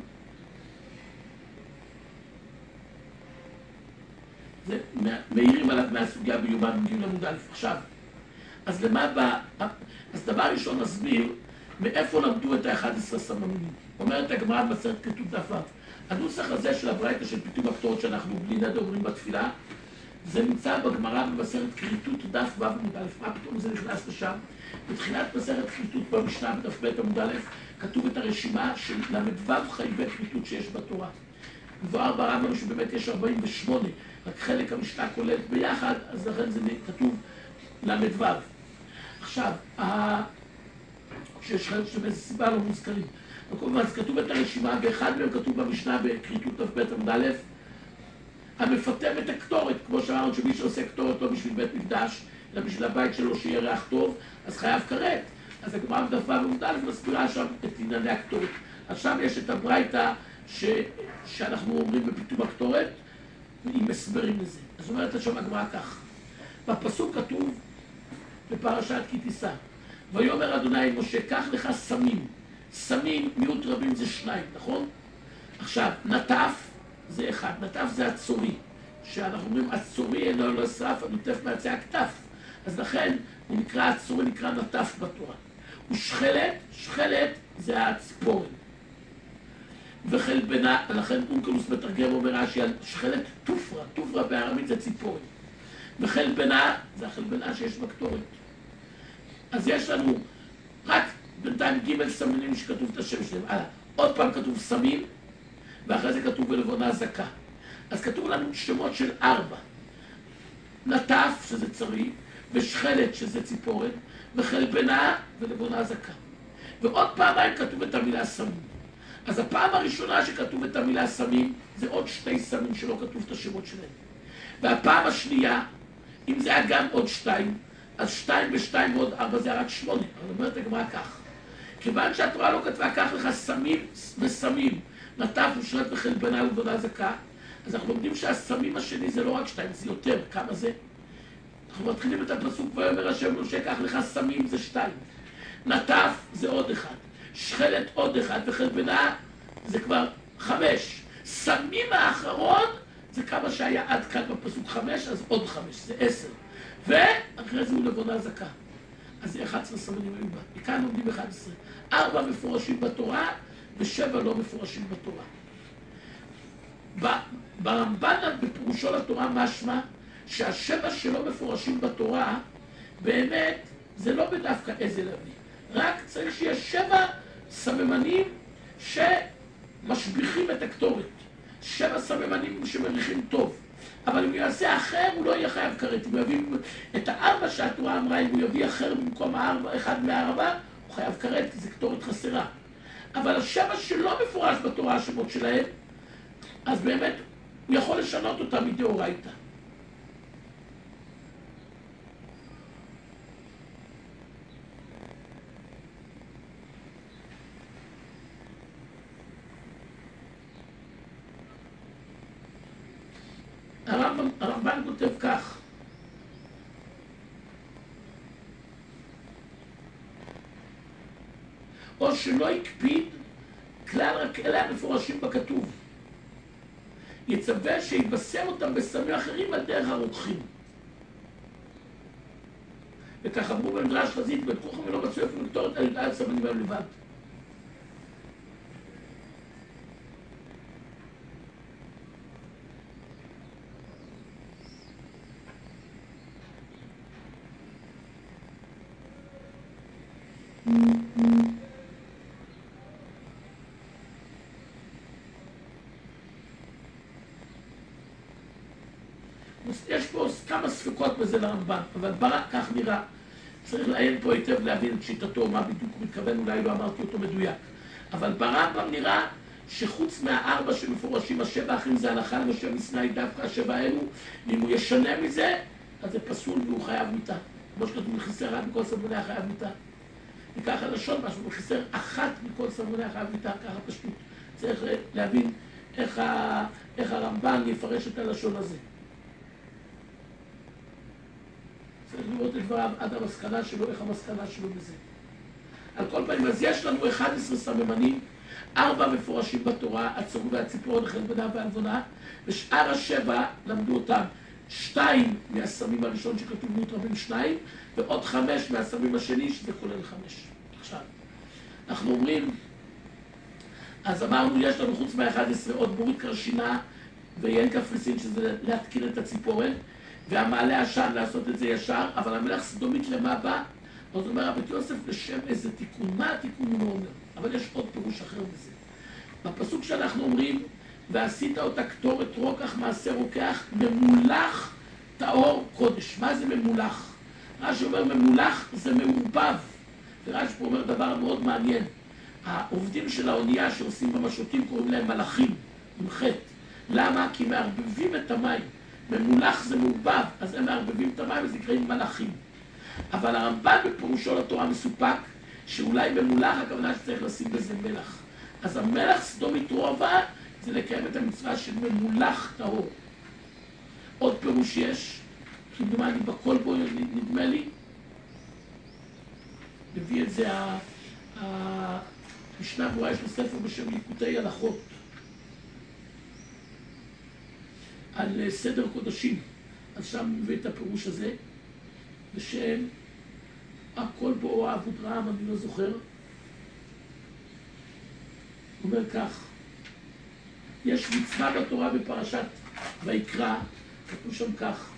זה מאירים עליו מהסוגיה ביומן מגיעים לעמוד א'. עכשיו, אז למה בא, אז דבר ראשון נסביר מאיפה למדו את ה-11 סממנים. אומרת הגמרא במסכת כתוב דף ו', הנוסח הזה של הברייתא של פיתום הקטורת שאנחנו בלי נדר אומרים בתפילה, זה נמצא בגמרא במסכת כריתות דף ו' עמוד א'. מה פתאום זה נכנס לשם? בתחילת מסכת כריתות במשנה בדף ב' עמוד א' כתוב את הרשימה של ל"ו חייבי כריתות שיש בתורה. מבואר ברמב"ם שבאמת יש 48, רק חלק המשנה כוללת ביחד, אז לכן זה כתוב ל"ו. עכשיו, שיש חלק שבאיזו סיבה לא מוזכרים. אז כתוב את הרשימה, ואחד מהם כתוב במשנה בכריתות דף ב' עמוד א', המפתם את הקטורת, כמו שאמרנו שמי שעושה קטורת לא בשביל בית מקדש, אלא בשביל הבית שלו שיהיה ריח טוב, אז חייב כרת. אז הגמרא בדף ו' עמוד א' מסבירה שם את ענייני הקטורת. אז שם יש את הברייתא שאנחנו אומרים בפיתום הקטורת, עם הסברים לזה. אז אומרת שם הגמרא כך, בפסוק כתוב בפרשת כי תישא, ויאמר אדוני אל משה, קח לך סמים. סמים, מיעוט רבים זה 2, נכון? עכשיו, נטף זה 1, נטף זה הצורי, שאנחנו אומרים הצורי אינו לא שרף, הנוטף מעצי הכתף, אז לכן הוא נקרא הצורי, נקרא נטף בתורה. ושחלת, שחלת זה הציפורן. וחלבנה, לכן אונקלוס מתרגם אומר רש"י על שחלת תופרה, תופרה בארמית זה ציפורן. וחלבנה זה החלבנה שיש בקטורת. אז יש לנו רק בינתיים ג' סמנים שכתוב את השם שלהם. עוד פעם כתוב סמים, ואחרי זה כתוב בלבונה זכה. אז כתוב לנו שמות של 4. נטף, שזה צרי, ושחלת, שזה ציפורן, וחלבנה ולבונה זכה. ועוד פעמיים כתוב את המילה סמים. אז הפעם הראשונה שכתוב את המילה סמים, זה עוד 2 סמים שלא כתוב את השמות שלהם. והפעם השנייה, אם זה היה גם עוד 2, אז 2 ו2 ועוד 4 זה היה רק 8. אבל אומרת הגמרא כך, כיוון שהתורה לא כתבה כך לך סמים וסמים, נטף ושחלת וחלבנה ולבונה זכה, אז אנחנו לומדים שהסמים השני זה לא רק 2, זה יותר. כמה זה? אנחנו מתחילים את הפסוק ויאמר השם משה, קח לך סמים זה 2. נטף זה עוד 1. שחלת עוד 1 וחלבנה זה כבר 5. סמים האחרון זה כמה שהיה עד כאן בפסוק 5, אז עוד 5, זה 10. ואחרי זה הוא לבונה זכה. אז זה 11 סמנים היו בה. מכאן לומדים 11. 4 מפורשים בתורה ו7 לא מפורשים בתורה. ברמב"ן בפירושו לתורה משמע שה7 שלא מפורשים בתורה באמת זה לא בדווקא איזה להביא. רק צריך שיש 7 סממנים שמשביחים את הקטורת. 7 סממנים שמריחים טוב. אבל אם הוא יעשה אחר, הוא לא יהיה חייב כרת. אם הוא יביא את 4 שהתורה אמרה, אם הוא יביא אחר במקום 1 מ4, הוא חייב כרת, כי זה קטורת חסרה. אבל 7 שלא מפורש בתורה השמות שלהם, אז באמת הוא יכול לשנות אותה מדאורייתא. הרמב"ן כותב כך: או שלא יקפיד כלל רק אלה המפורשים בכתוב, יצווה שיבשר אותם בסמים אחרים על דרך הרוקחים. וכך אמרו במדרש חזית, בית חוכם ולא מצוי אפילו לקטורת על ידי הסמנים האלה לבד. יש פה כמה ספקות בזה לרמב"ן, אבל ברק כך נראה. צריך לעיין פה היטב להבין את שיטתו, מה בדיוק הוא מתכוון, אולי לא אמרתי אותו מדויק. אבל ברמב"ם נראה שחוץ מהארבע שמפורשים, השבע האחרים זה הלכה למשה מסיני, דווקא השבע האלו, אם הוא ישנה מזה, אז זה פסול והוא חייב מיתה. כמו שכתוב, מחיסר אחד מכל סמוניה חייב מיתה. וככה לשון משהו, מחיסר אחת מכל סמוניה חייב מיתה, ככה פשוט. צריך להבין איך הרמב"ן יפרש את הלשון הזה. צריך לראות את דבריו עד המסקנה שלו, איך המסקנה שלו בזה. על כל פעמים, אז יש לנו 11 סממנים, 4 מפורשים בתורה, הצרור והציפורון, החלבנה והעלבונה, ושאר השבע למדו אותם 2 מהסמים הראשון שכתוב מות רבים 2, ועוד 5 מהסמים השני, שזה כולל 5. עכשיו, אנחנו אומרים, אז אמרנו, יש לנו חוץ מה-11 עוד בורית קרשינה ויין קפריסין, שזה להתקין את הציפורן, והמעלה עשן לעשות את זה ישר, אבל המלך סדומית למה בא? אז אומר הבית יוסף לשם איזה תיקון. מה התיקון הוא אומר? אבל יש עוד פירוש אחר בזה. בפסוק שאנחנו אומרים, ועשית אותה קטורת רוקח מעשה רוקח, ממולח טהור קודש. מה זה ממולח? רש"י אומר ממולח זה מעורבב. ורש"י פה אומר דבר מאוד מעניין. העובדים של האונייה שעושים במשוטים קוראים להם מלאכים, עם חטא. למה? כי מערבבים את המים. ממולח זה מעורבב, אז הם מערבבים את המים וזה נקראים מלאכים. אבל הרמב"ן בפירושו לתורה מסופק שאולי ממולח הכוונה שצריך לשים בזה מלח. אז המלח סדומית רובע זה לקיים את המצווה של ממולח טהור. עוד פירוש יש, כמדומני בכל בו נדמה לי, מביא את זה המשנה ברורה, יש לו ספר בשם ליקוטי הלכות על סדר קודשים, אז שם מביא את הפירוש הזה בשם הכל בו או אבודרהם, אני לא זוכר. הוא אומר כך, יש מצווה בתורה בפרשת ויקרא, כתוב שם כך,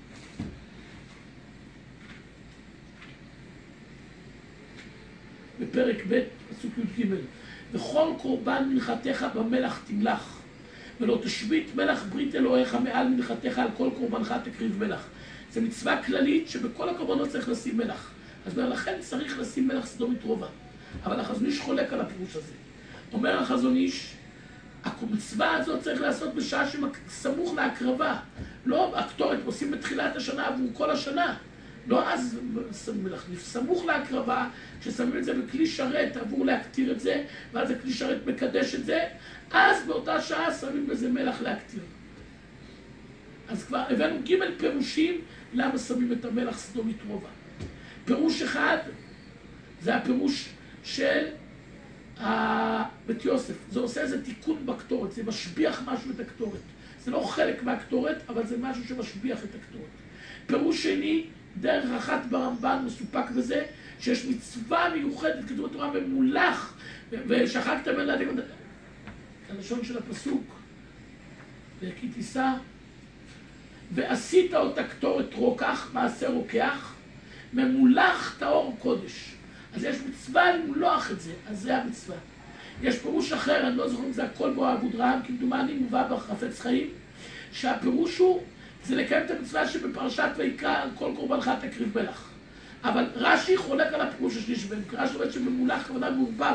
בפרק ב' פסוק י"ג, וכל קורבן מנחתך במלח תמלח, ולא תשבית מלח ברית אלוהיך מעל מנחתך, על כל קורבנך תקריב מלח. זו מצווה כללית שבכל הקורבנות צריך לשים מלח. אז לכן צריך לשים מלח סדומית רובע. אבל החזון איש חולק על הפירוש הזה. אומר החזון איש, המצווה הזאת צריך לעשות בשעה שסמוך להקרבה. לא הקטורת עושים בתחילת השנה עבור כל השנה. לא אז שמים מלח, סמוך להקרבה, כששמים את זה בכלי שרת עבור להקטיר את זה, ואז הכלי שרת מקדש את זה, אז באותה שעה שמים בזה מלח להקטיר. אז כבר הבאנו ג' פירושים למה שמים את המלח סדומית רובע. פירוש אחד זה הפירוש של בית יוסף. זה עושה איזה תיקון בקטורת, זה משביח משהו את הקטורת. זה לא חלק מהקטורת, אבל זה משהו שמשביח את הקטורת. פירוש שני, דרך אחת ברמב"ן מסופק בזה, שיש מצווה מיוחדת, כתוב בתורה ממולח, ושחקת מלאדים. הלשון של הפסוק, וכי תישא, ועשית אותה קטורת רוקח, מעשה רוקח, ממולח טהור קודש. אז יש מצווה למולוח את זה, אז זה המצווה. יש פירוש אחר, אני לא זוכר אם זה הכל בו אבודרהם, כמדומני מובא בחפץ חיים, שהפירוש הוא, זה לקיים את המצווה שבפרשת ויקרא על כל קורבנך תקריב מלח. אבל רש"י חולק על הפירוש השני שבהם, רש"י אומרת שממולח כוונה מעורבב.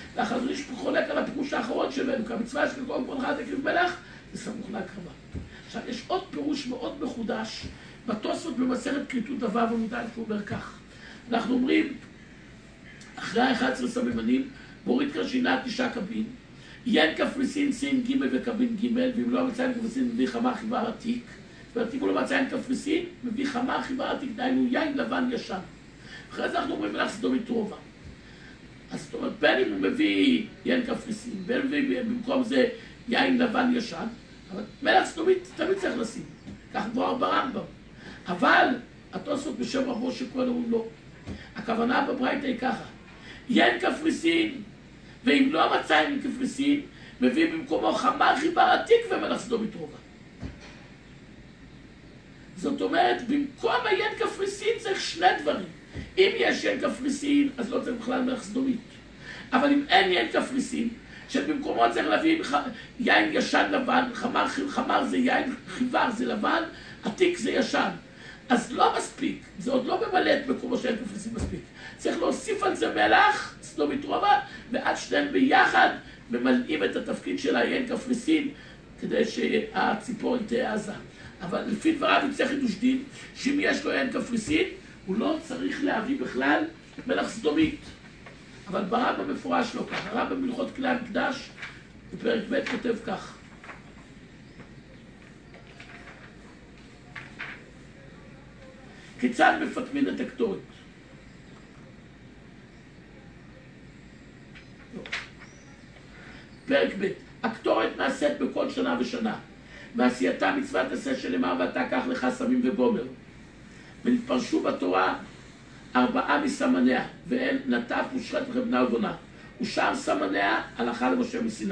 והחזון איש חולק על הפירוש האחרון שלנו, כי המצווה של כל פרונך תקריב מלך, זה סמוך להקרבה. עכשיו, יש עוד פירוש מאוד מחודש, בתוספות במסכת כריתות דבב עמוד א' הוא אומר כך. אנחנו אומרים, אחרי 11 סממנים, בורית קרשינה 9 קבין, יין קפריסין סין ג' וקבין ג', ואם לא מצא יין קפריסין מביא חמה חיבר עתיק, ואם הוא לא מצא יין קפריסין, מביא חמה חיבר עתיק, דהיינו יין לבן ישן. אחרי זה אנחנו אומרים מלך סדומית רובה. אז זאת אומרת, בין אם הוא מביא יין קפריסין, בין אם מביא במקום זה יין לבן ישן, אבל מלך סדומית תמיד צריך לשים, כך כבר ברמב"ם. אבל התוספות בשם רבו שכל הוא לא. הכוונה בברייתא היא ככה, יין קפריסין, ואם לא מצא יין קפריסין, מביא במקומו חמה חיבר עתיק ומלך סדומית רובה. זאת אומרת, במקום היין קפריסין צריך שני דברים. אם יש יין קפריסין, אז לא צריך בכלל מלך סדומית. אבל אם אין יין קפריסין, שבמקומו צריך להביא יין ישן לבן, חמר זה יין, חיבר זה לבן, עתיק זה ישן. אז לא מספיק, זה עוד לא ממלא את מקומו שיין קפריסין מספיק. צריך להוסיף על זה מלך סדומית רובה, ועד שניהם ביחד ממלאים את התפקיד של היין קפריסין, כדי שהציפור תהיה עזה. אבל לפי דבריו יצא חידוש דין, שאם יש לו יין קפריסין, הוא לא צריך להביא בכלל מלך סדומית. אבל ברמב"ם מפורש לא כך. הרמב"ם בהלכות כלי המקדש, בפרק ב' כותב כך. כיצד מפטמין את הקטורת? פרק ב' הקטורת נעשית בכל שנה ושנה. ועשייתה מצוות עשה שלמה, ואתה קח לך סמים וגומר. ונתפרשו בתורה 4 מסמניה, ואין נטף ושחט וחבנה ובונה. ושאר סמניה הלכה למשה מסיני.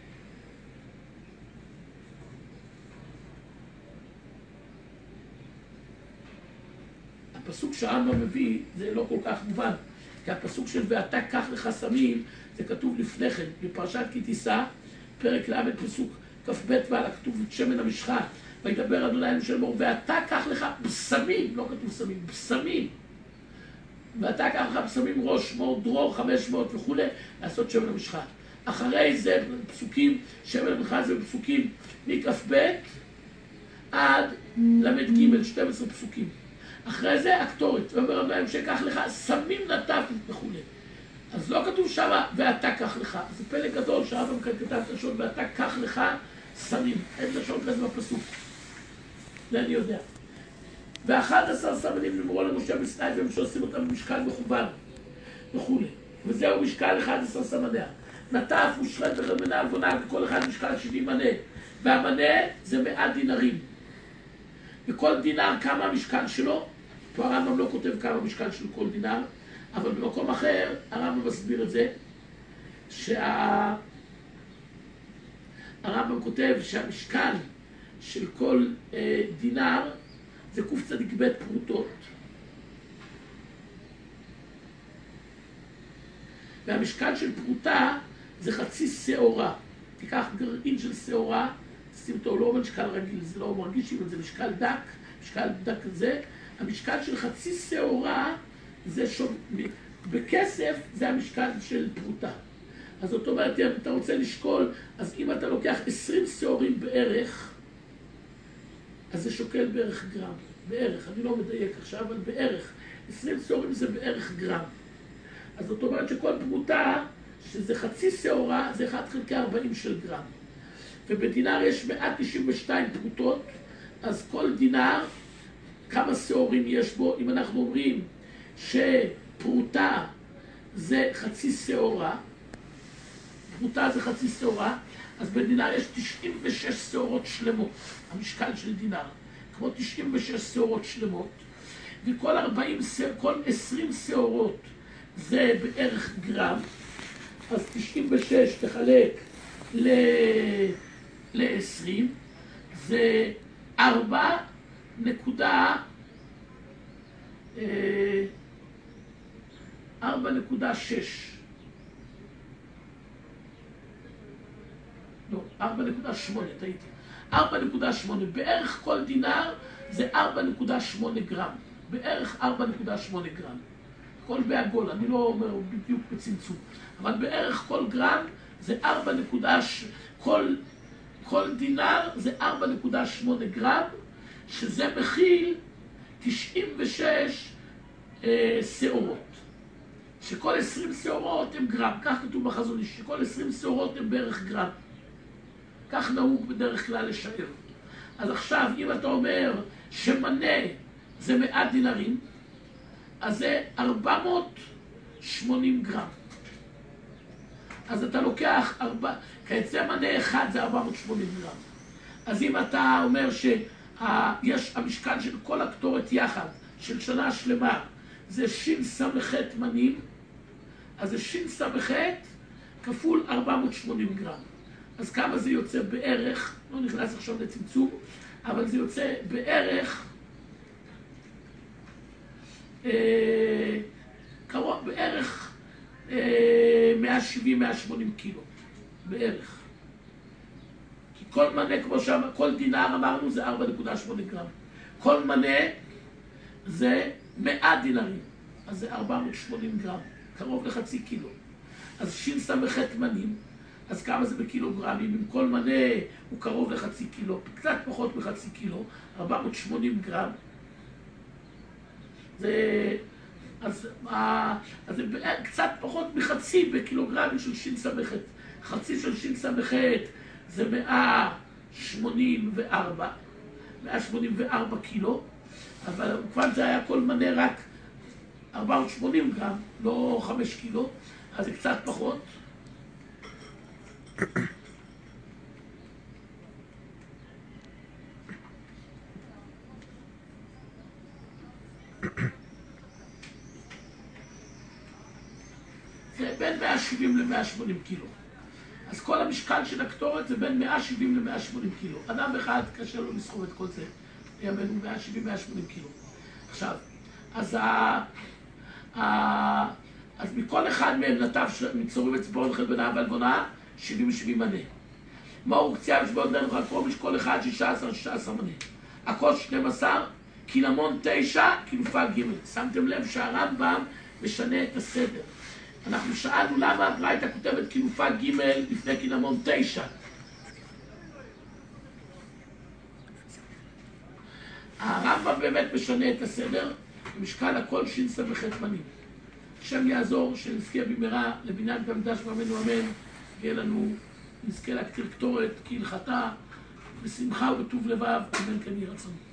הפסוק שהרמב"ם מביא זה לא כל כך מובן, כי הפסוק של ואתה קח לך סמים זה כתוב לפני כן, בפרשת כי תישא, פרק ל' פסוק כ"ב ועלה כתוב את שמן המשחה, וידבר אדוני אל משה לאמור, ואתה קח לך בשמים, לא כתוב סמים, בשמים. ואתה קח לך בשמים ראש, מור, דרור, 500 וכו', לעשות שמן המשחה. אחרי זה פסוקים, שמן המשחה זה פסוקים מכ"ב עד ל"ג, 12 פסוקים. אחרי זה הקטורת, ואומר אדוני אל משה, קח לך סמים נטף וכו'. אז לא כתוב שם, ואתה קח לך. זה פלא גדול שהרמב"ם כתב לשון, ואתה קח לך סמים. אין לשון כזה בפסוק. זה אני יודע. ו11 סמנים נאמרו למשה בסיני, והם שעושים אותם במשקל מחובר וכו'. וזהו משקל 11 סמניה. נטף ושחט וחבנה ובונה, וכל אחד משקל 70 מנה. והמנה זה 100 דינרים. וכל דינר כמה המשקל שלו, פה הרמב"ם לא כותב כמה המשקל של כל דינר, אבל במקום אחר הרמב"ם מסביר את זה, הרמב"ם כותב שהמשקל של כל דינר זה קצ"ב פרוטות. והמשקל של פרוטה זה חצי שעורה. תיקח גרעין של שעורה, תשים אותו לא משקל רגיל, זה לא מרגישים את זה, משקל דק, משקל דק כזה. המשקל של חצי שעורה זה בכסף זה המשקל של פרוטה. אז זאת אומרת, אם אתה רוצה לשקול, אז אם אתה לוקח 20 שעורים בערך, אז זה שוקל בערך גרם. בערך, אני לא מדייק עכשיו, אבל בערך. 20 שעורים זה בערך גרם. אז זאת אומרת שכל פרוטה, שזה חצי שעורה, זה 1/40 של גרם. ובדינר יש 192 פרוטות, אז כל דינר, כמה שעורים יש בו? אם אנחנו אומרים שפרוטה זה חצי שעורה, פרוטה זה חצי שעורה, אז בדינר יש 96 שעורות שלמות, המשקל של דינר, כמו 96 שעורות שלמות, וכל 20 שעורות זה בערך גרם, אז 96 תחלק ל-20, זה 4.6. לא, 4.8, טעיתי. 4.8, בערך כל דינר זה 4.8 גרם. בערך 4.8 גרם. כל בעגול, אני לא אומר בדיוק בצמצום, אבל בערך כל גרם זה 4, כל דינר זה 4.8 גרם, שזה מכיל 96 שעורות. שכל 20 שעורות הם גרם, כך כתוב בחזון איש, שכל 20 שעורות הם בערך גרם. כך נהוג בדרך כלל לשער. אז עכשיו, אם אתה אומר שמנה זה 100 דינרים, אז זה 480 גרם. אז אתה לוקח, כיצא מנה אחד זה 480 גרם. אז אם אתה אומר שיש המשקל של כל הקטורת יחד, של שנה שלמה, זה ש"ס מנים, אז זה ש"ס כפול 480 גרם. אז כמה זה יוצא בערך, לא נכנס עכשיו לצמצום, אבל זה יוצא בערך, בערך 170-180 קילו, בערך. כי כל מנה, כמו שאמר, כל דינר אמרנו זה 4.8 גרם. כל מנה זה 100 דינרים, אז זה 480 גרם, קרוב לחצי קילו. אז ש"ס מנים, אז כמה זה בקילוגרמים? אם כל מנה הוא קרוב לחצי קילו, קצת פחות מחצי קילו, 480 גרם. אז זה קצת פחות מחצי בקילוגרמים של ש"ס. חצי של ש"ס זה 184 קילו, אבל כבר זה היה כל מנה רק 480 גרם, לא 5 קילו, אז זה קצת פחות. זה בין 170 ל-180 קילו. אז כל המשקל של הקטורת זה בין 170 ל-180 קילו. אדם אחד קשה לו לסחוב את כל זה, יאמנו 170-180 קילו. עכשיו, אז מכל אחד מהם נטף מצורים אצבעות חלבנה ועלבונה 70 מנה. מאור קציעה ושבעות דרך הקרומיש כל אחד 16 מנה. הכל 12, קינמון 9, קילופה ג'. שמתם לב שהרמב"ם משנה את הסדר. אנחנו שאלנו למה הברייתא כותבת קילופה ג' לפני קינמון 9. הרמב"ם באמת משנה את הסדר, משקל הכל ש"ס מנים. השם יעזור שנזכה במהרה לבניין בית המקדש ואמנו אמן, ויהיה לנו, נזכה להקטיר קטורת כהלכתה, בשמחה ובטוב לבב, אמן כן יהי רצון.